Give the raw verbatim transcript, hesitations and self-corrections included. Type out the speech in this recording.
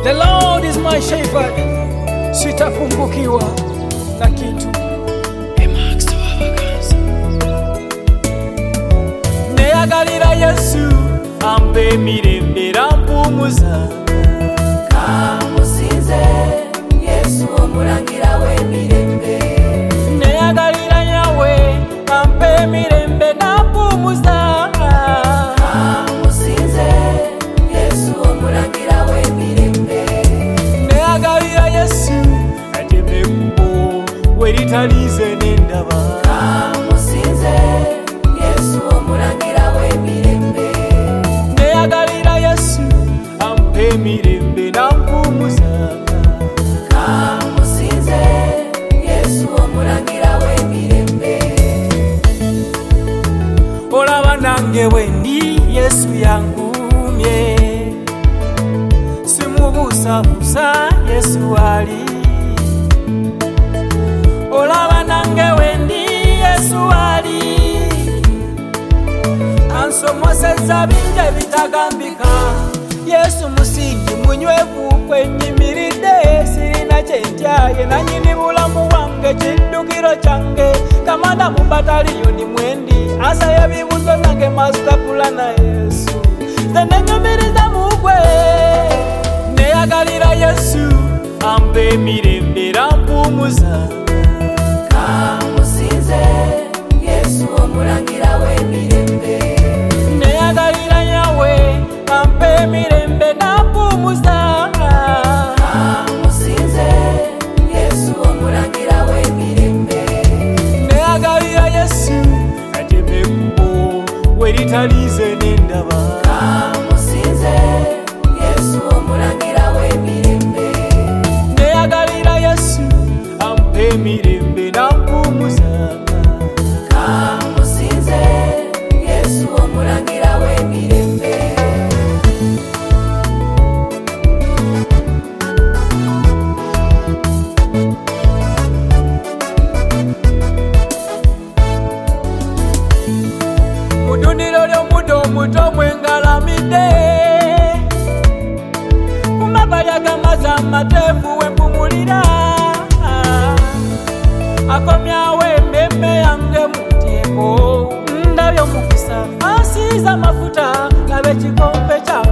The Lord is my shepherd, sitapungukiwa na kitu. Neyagalira Yesu ampe mirembe rampumuza. Kamusinze Yesu omulangira w'emirembe. Neyagalira Yawe ampe mirembe nampumuza. Kamusinze Yesu omulangira w'emirembe. Neyagalira Yesu ateme kubo weritalize n'endaba. Kamusinze Yesu omulangira w'emirembe. Neyagalira Yesu ampe mirembe nampumuza. Kamusinze Yesu omulangira w'emirembe. Olaba nange wendi Yesu yangumye, simubuusabuusa Yesu ali. Olaba nange wendi Yesu ali, ansomosezza bingi ebitagambika. Yesu musingi munywevu kwenyimiridde, sirina kyentyaye nanyini bulamu bwange kiddukiro kyange. Kamanda mu bataliyoni mwendi asaya ebibuzo nange masitapula na Yesu, nze nenyumiriza mugwe. Neyagalira Yesu ampe emirembe rampumuza. Kamusinze Yesu omulangira w'emirembe. Neyagalira Yawe ampe emirembe nampumuza. Kamusinze Yesu omulangira w'emirembe. Neyagalira Yesu ateme kubo weritalize n'endaba. Kamusinze Yesu omulangira w'emirembe. Neyagalira Yesu ampe emirembe nampumuza. Kamusinze Yesu omulangira w'emirembe. Mudundiro ly'omuddo omuto mwengalamidde, ku mabbali ag'amazzi amateefu wempumulira. Akomyawo emmeeme yange mu nteeko, ndabye omukisa ansiize amafuta, laba ekikompe kya